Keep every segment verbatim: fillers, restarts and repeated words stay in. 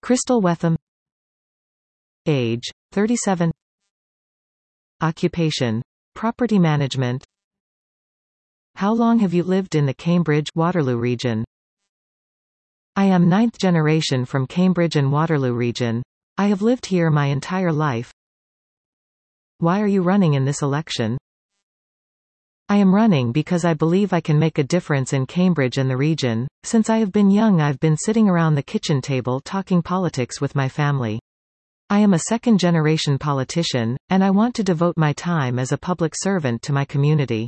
Crystal Wetham. Age, thirty-seven. Occupation, property management. How long have you lived in the Cambridge, Waterloo region? I am ninth generation from Cambridge and Waterloo region. I have lived here my entire life. Why are you running in this election? I am running because I believe I can make a difference in Cambridge and the region. Since I have been young, I've been sitting around the kitchen table talking politics with my family. I am a second-generation politician, and I want to devote my time as a public servant to my community.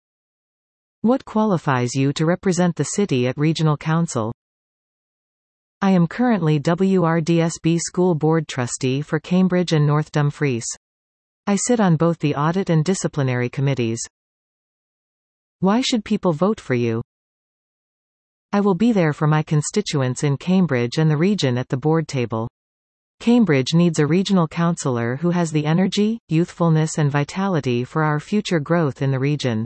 What qualifies you to represent the city at Regional Council? I am currently W R D S B School Board Trustee for Cambridge and North Dumfries. I sit on both the Audit and Disciplinary Committees. Why should people vote for you? I will be there for my constituents in Cambridge and the region at the board table. Cambridge needs a regional councillor who has the energy, youthfulness and vitality for our future growth in the region.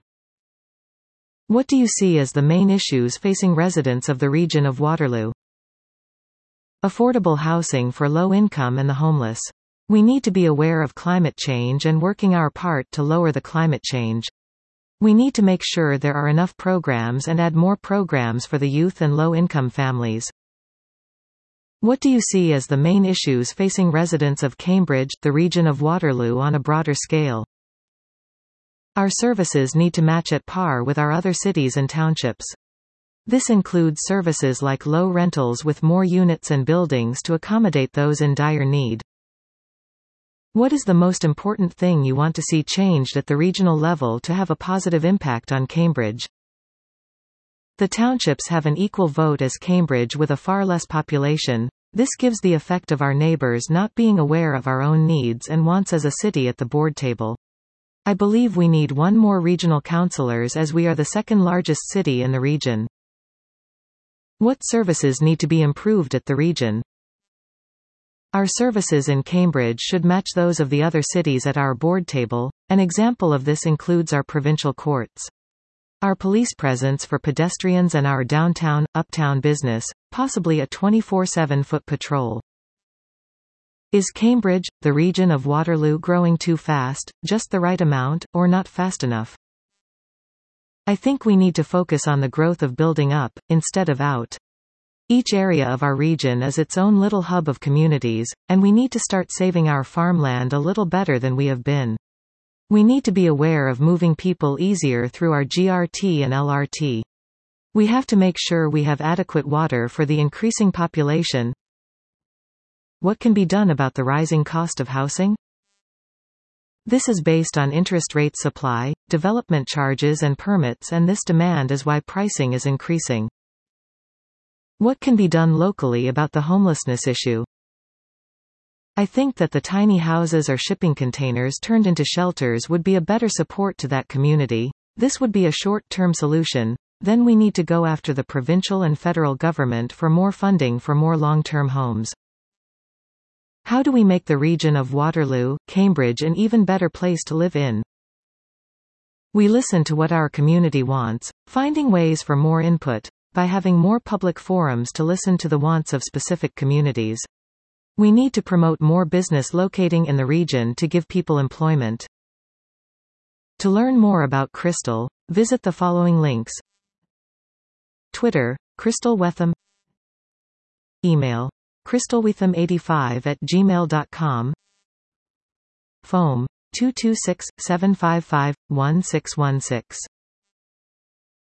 What do you see as the main issues facing residents of the region of Waterloo? Affordable housing for low income and the homeless. We need to be aware of climate change and working our part to lower the climate change. We need to make sure there are enough programs and add more programs for the youth and low-income families. What do you see as the main issues facing residents of Cambridge, the region of Waterloo on a broader scale? Our services need to match at par with our other cities and townships. This includes services like low rentals with more units and buildings to accommodate those in dire need. What is the most important thing you want to see changed at the regional level to have a positive impact on Cambridge? The townships have an equal vote as Cambridge with a far less population. This gives the effect of our neighbours not being aware of our own needs and wants as a city at the board table. I believe we need one more regional councillors as we are the second largest city in the region. What services need to be improved at the region? Our services in Cambridge should match those of the other cities at our board table. An example of this includes our provincial courts. Our police presence for pedestrians and our downtown, uptown business, possibly a twenty-four seven foot patrol. Is Cambridge, the region of Waterloo, growing too fast, just the right amount, or not fast enough? I think we need to focus on the growth of building up, instead of out. Each area of our region is its own little hub of communities, and we need to start saving our farmland a little better than we have been. We need to be aware of moving people easier through our G R T and L R T. We have to make sure we have adequate water for the increasing population. What can be done about the rising cost of housing? This is based on interest rate supply, development charges and permits, and this demand is why pricing is increasing. What can be done locally about the homelessness issue? I think that the tiny houses or shipping containers turned into shelters would be a better support to that community. This would be a short-term solution. Then we need to go after the provincial and federal government for more funding for more long-term homes. How do we make the region of Waterloo, Cambridge an even better place to live in? We listen to what our community wants, finding ways for more input, by having more public forums to listen to the wants of specific communities. We need to promote more business locating in the region to give people employment. To learn more about Crystal, visit the following links. Twitter, Crystal Wetham. Email, crystalwetham eighty-five at gmail dot com. Phone, two two six, seven five five, one six one six.